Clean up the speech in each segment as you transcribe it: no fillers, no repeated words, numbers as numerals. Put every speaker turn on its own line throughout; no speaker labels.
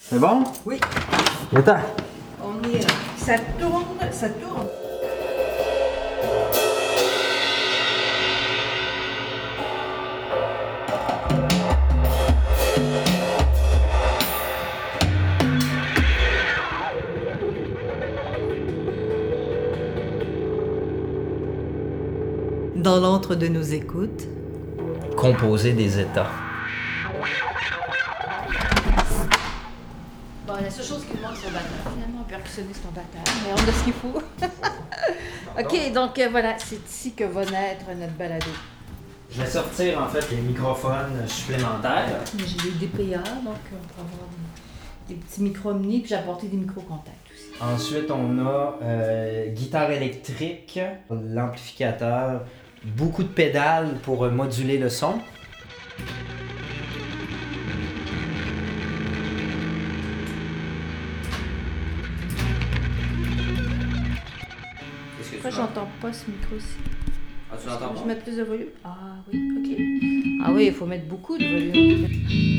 C'est bon?
Oui.
Attends.
On est. Ça tourne, ça tourne. Dans l'antre de nos écoutes.
Composer des états.
Bon, la seule chose qui me manque, c'est le batteur. Finalement, un percussionniste, un batteur, mais on a ce qu'il faut. OK, donc voilà, c'est ici que va naître notre balado.
Je vais sortir en fait les microphones supplémentaires.
J'ai des DPA, donc on peut avoir des petits micros omni, puis j'ai apporté des micros contacts aussi.
Ensuite, on a guitare électrique, l'amplificateur, beaucoup de pédales pour moduler le son.
Pourquoi j'entends pas ce micro-ci?
Ah, tu l'entends
Je
pas?
mets plus de volume? Ah oui, OK. Ah oui, il faut mettre beaucoup de volume.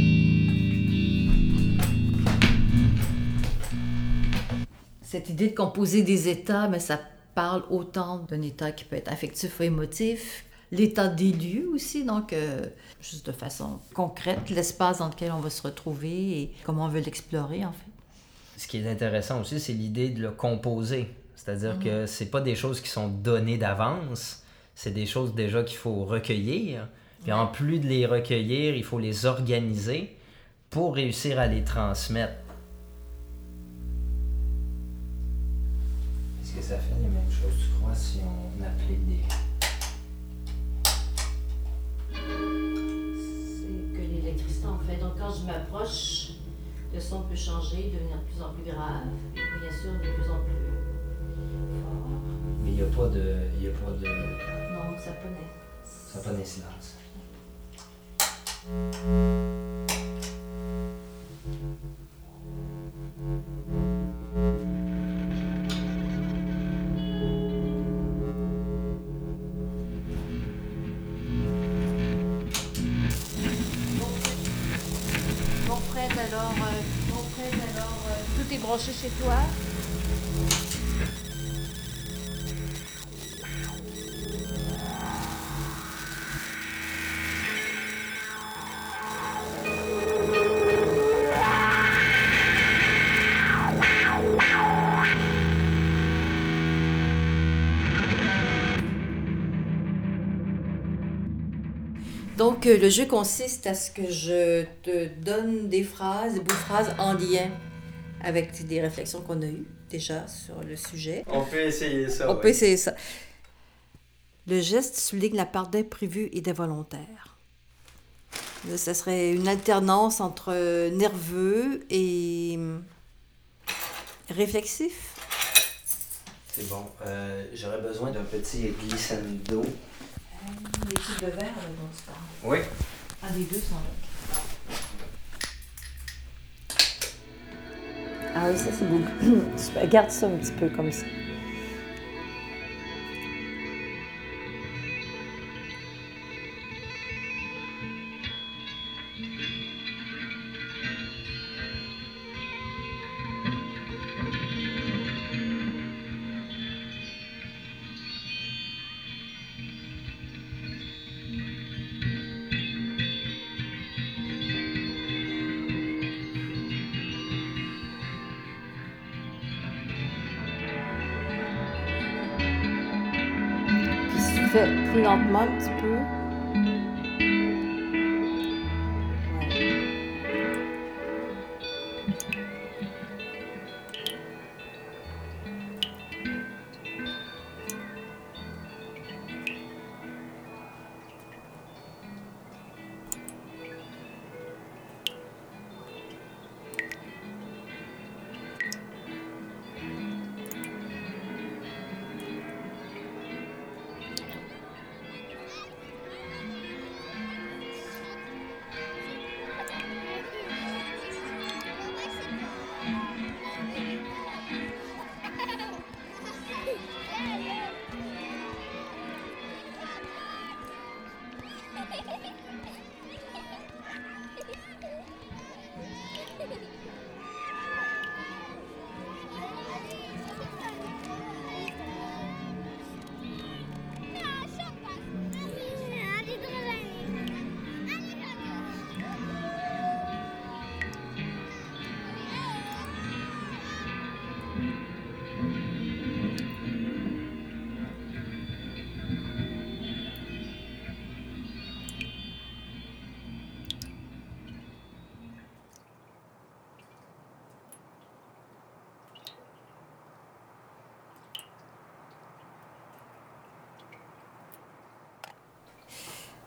Cette idée de composer des états, mais ça parle autant d'un état qui peut être affectif ou émotif, l'état des lieux aussi, donc juste de façon concrète, l'espace dans lequel on va se retrouver et comment on veut l'explorer en fait.
Ce qui est intéressant aussi, c'est l'idée de le composer. C'est-à-dire que c'est pas des choses qui sont données d'avance, c'est des choses déjà qu'il faut recueillir. Puis en plus de les recueillir, il faut les organiser pour réussir à les transmettre. Est-ce que ça fait les mêmes choses, tu crois, si on applique des...
C'est que l'électricité en fait. Donc quand je m'approche, le son peut changer, devenir de plus en plus grave, et bien sûr de plus en plus fort.
Mais il n'y a pas de...
Non, ça peut naître.
Ça n'a pas de silence.
Bon, Fred, alors, tout est branché chez toi? Donc, le jeu consiste à ce que je te donne des phrases, des bouts de phrases en lien avec des réflexions qu'on a eues déjà sur le sujet.
On peut essayer ça,
On peut essayer ça. Le geste souligne la part d'imprévu et d'involontaire. Là, ça serait une alternance entre nerveux et réflexif.
C'est bon. J'aurais besoin d'un petit glissando.
Les types de verre, là, dont tu parles.
Oui.
Ah, les deux sont là. Ah oui, ça c'est bon. Garde ça un petit peu comme ça. Puis si tu fais plus lentement un petit peu.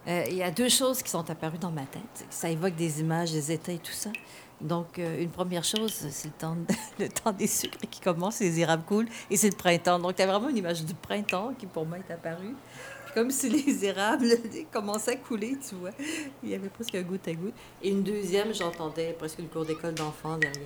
Il y a deux choses qui sont apparues dans ma tête. Ça évoque des images, des états et tout ça. Donc, une première chose, c'est le temps des sucres qui commence, les érables coulent, et c'est le printemps. Donc, il y a vraiment une image du printemps qui, pour moi, est apparue. Puis comme si les érables commençaient à couler, tu vois. Il y avait presque un goutte à goutte. Et une deuxième, j'entendais presque une cour d'école d'enfants derrière.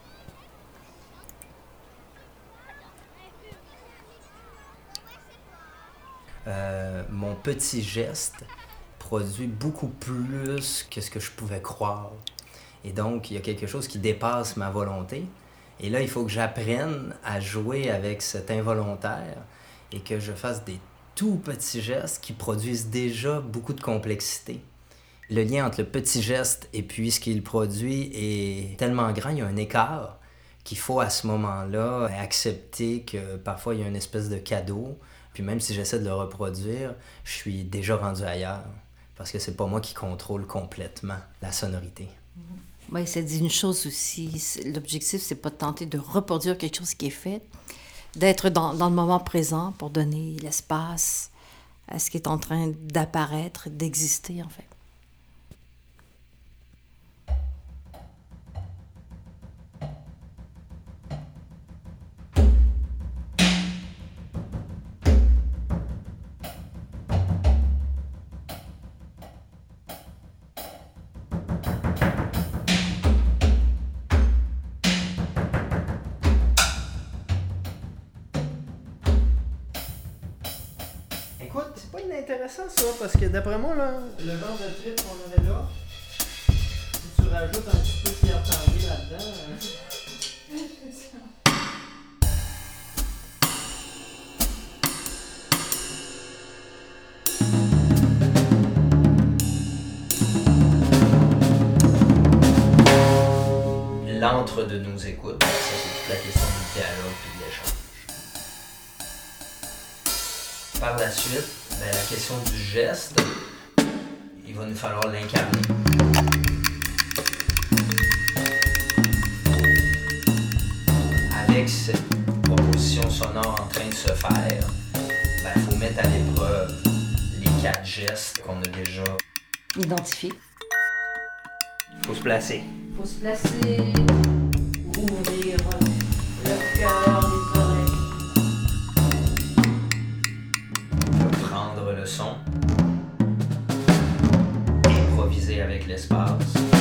Mon petit geste produit beaucoup plus que ce que je pouvais croire. Et donc, il y a quelque chose qui dépasse ma volonté. Et là, il faut que j'apprenne à jouer avec cet involontaire et que je fasse des tout petits gestes qui produisent déjà beaucoup de complexité. Le lien entre le petit geste et puis ce qu'il produit est tellement grand, il y a un écart qu'il faut à ce moment-là accepter que parfois il y a une espèce de cadeau. Puis même si j'essaie de le reproduire, je suis déjà rendu ailleurs parce que c'est pas moi qui contrôle complètement la sonorité.
Oui, ça dit une chose aussi. L'objectif, c'est pas de tenter de reproduire quelque chose qui est fait, d'être dans le moment présent pour donner l'espace à ce qui est en train d'apparaître, d'exister, en fait.
Écoute, c'est pas inintéressant ça, parce que d'après moi, là, le genre de trip qu'on avait là, si tu rajoutes un petit peu de Pierre Tanguay là-dedans... L'entre de nos écoutes, ça c'est toute la question du dialogue et de l'échange. Par la suite, la question du geste, il va nous falloir l'incarner. Avec cette proposition sonore en train de se faire, il faut mettre à l'épreuve les 4 gestes qu'on a déjà
Identifier.
Il faut se placer.
Il faut se placer, ouvrir le cœur, les oreilles.
Prendre le son. Improviser avec l'espace.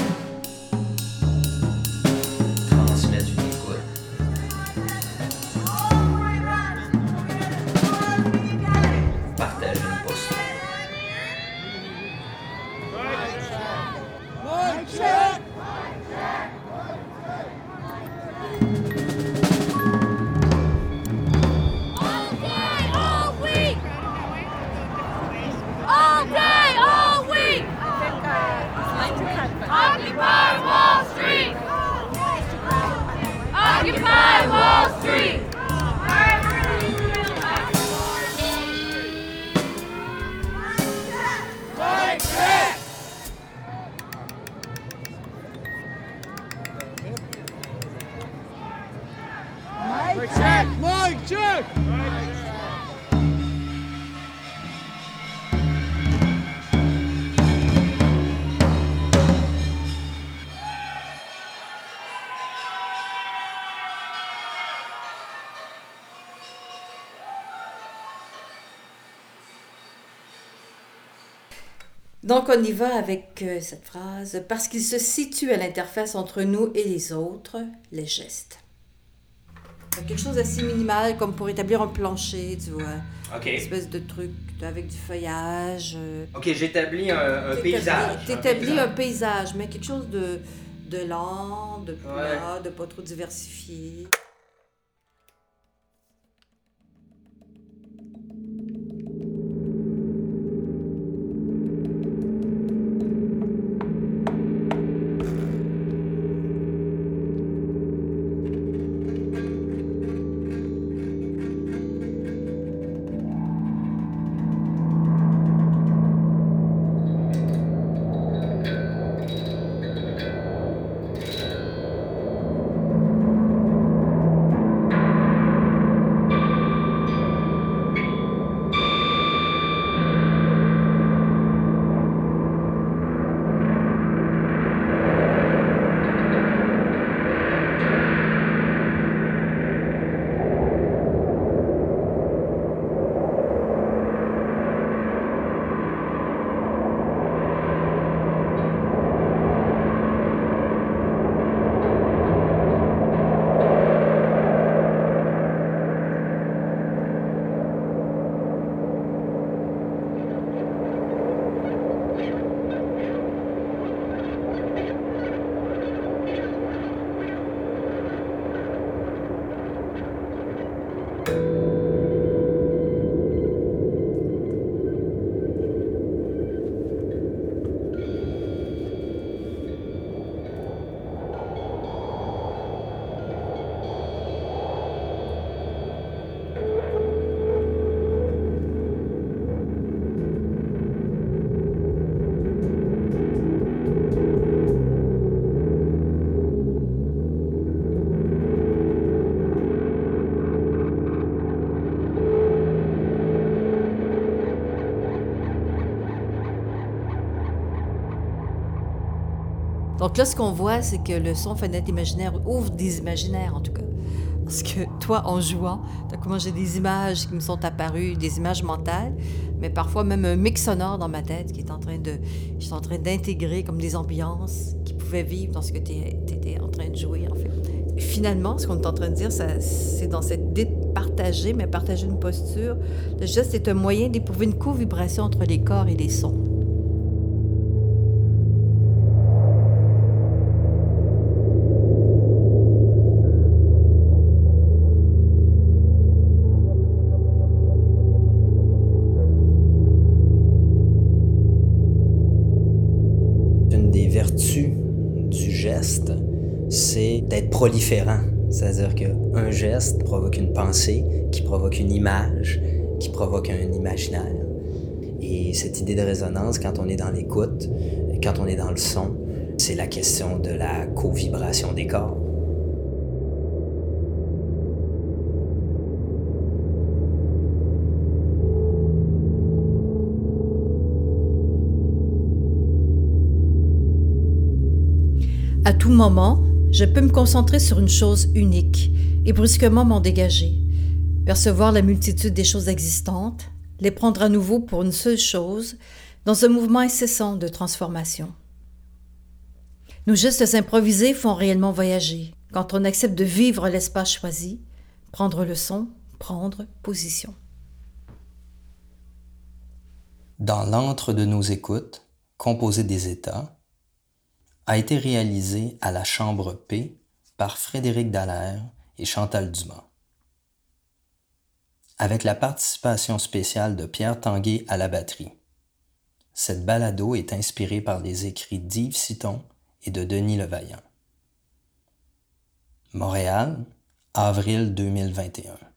Transmettre une écoute. Partager une posture.
Occupy Wall Street! Occupy Wall Street! Mike check! Mike check! Mike check!
Donc, on y va avec cette phrase. Parce qu'il se situe à l'interface entre nous et les autres, les gestes. Quelque chose d'assez minimal, comme pour établir un plancher, tu vois.
OK.
Une espèce de truc avec du feuillage.
OK, j'établis un paysage.
T'établis un paysage, mais quelque chose de lent, de plat,
Ouais.
de pas trop diversifié. Donc là, ce qu'on voit, c'est que le son fenêtre imaginaire ouvre des imaginaires, en tout cas. Parce que toi, en jouant, moi, j'ai des images qui me sont apparues, des images mentales, mais parfois même un mix sonore dans ma tête qui est je suis en train d'intégrer comme des ambiances qui pouvaient vivre dans ce que tu étais en train de jouer, en fait. Et finalement, ce qu'on est en train de dire, c'est dans cette idée de partager, mais partager une posture. Le geste est un moyen d'éprouver une co-vibration entre les corps et les sons.
Une des vertus du geste, c'est d'être proliférant. C'est-à-dire qu'un geste provoque une pensée, qui provoque une image, qui provoque un imaginaire. Et cette idée de résonance, quand on est dans l'écoute, quand on est dans le son, c'est la question de la co-vibration des corps.
À tout moment, je peux me concentrer sur une chose unique et brusquement m'en dégager, percevoir la multitude des choses existantes, les prendre à nouveau pour une seule chose, dans un mouvement incessant de transformation. Nos gestes improvisés font réellement voyager, quand on accepte de vivre l'espace choisi, prendre le son, prendre position.
Dans l'antre de nos écoutes, composé des états, a été réalisé à la Chambre P par Frédéric Dallaire et Chantal Dumas. Avec la participation spéciale de Pierre Tanguay à la batterie. Cette balado est inspirée par les écrits d'Yves Citon et de Denis Levaillant. Montréal, avril 2021.